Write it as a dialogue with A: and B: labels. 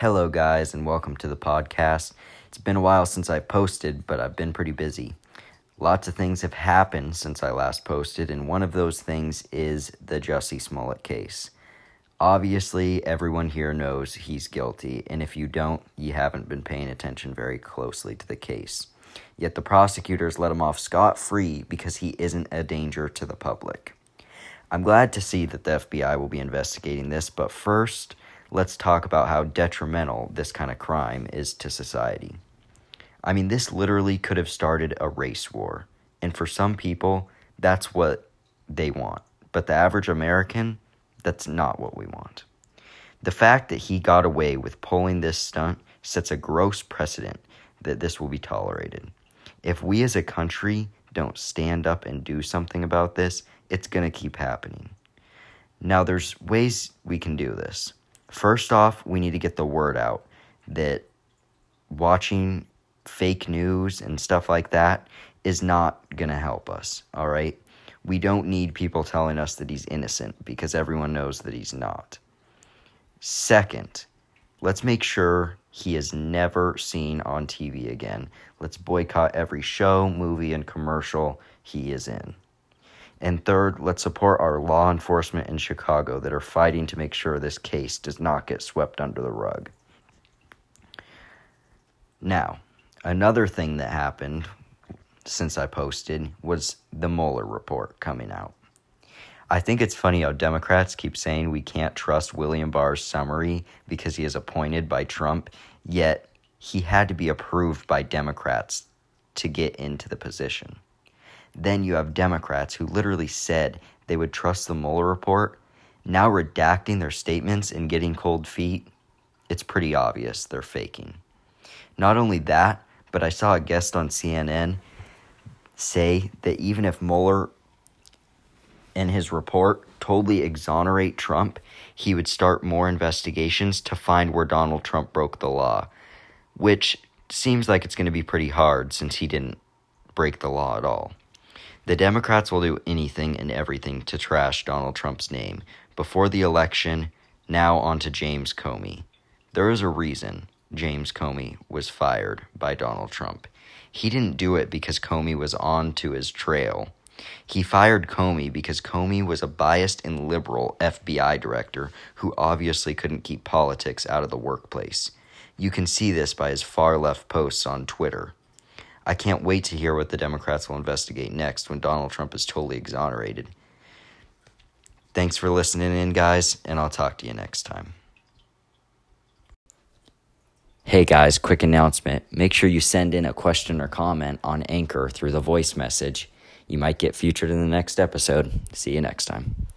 A: Hello, guys, and welcome to the podcast. It's been a while since I posted, but I've been pretty busy. Lots of things have happened since I last posted, and one of those things is the Jussie Smollett case. Obviously, everyone here knows he's guilty, and if you don't, you haven't been paying attention very closely to the case. Yet the prosecutors let him off scot-free because he isn't a danger to the public. I'm glad to see that the FBI will be investigating this, but first, let's talk about how detrimental this kind of crime is to society. I mean, this literally could have started a race war, and for some people, that's what they want. But the average American, that's not what we want. The fact that he got away with pulling this stunt sets a gross precedent that this will be tolerated. If we as a country don't stand up and do something about this, it's going to keep happening. Now, there's ways we can do this. First off, we need to get the word out that watching fake news and stuff like that is not going to help us, all right? We don't need people telling us that he's innocent because everyone knows that he's not. Second, let's make sure he is never seen on TV again. Let's boycott every show, movie, and commercial he is in. And third, let's support our law enforcement in Chicago that are fighting to make sure this case does not get swept under the rug. Now, another thing that happened since I posted was the Mueller report coming out. I think it's funny how Democrats keep saying we can't trust William Barr's summary because he is appointed by Trump, yet he had to be approved by Democrats to get into the position. Then you have Democrats who literally said they would trust the Mueller report, now redacting their statements and getting cold feet. It's pretty obvious they're faking. Not only that, but I saw a guest on CNN say that even if Mueller and his report totally exonerate Trump, he would start more investigations to find where Donald Trump broke the law, which seems like it's going to be pretty hard since he didn't break the law at all. The Democrats will do anything and everything to trash Donald Trump's name. Before the election, now on to James Comey. There is a reason James Comey was fired by Donald Trump. He didn't do it because Comey was on to his trail. He fired Comey because Comey was a biased and liberal FBI director who obviously couldn't keep politics out of the workplace. You can see this by his far-left posts on Twitter. I can't wait to hear what the Democrats will investigate next when Donald Trump is totally exonerated. Thanks for listening in, guys, and I'll talk to you next time. Hey guys, quick announcement. Make sure you send in a question or comment on Anchor through the voice message. You might get featured in the next episode. See you next time.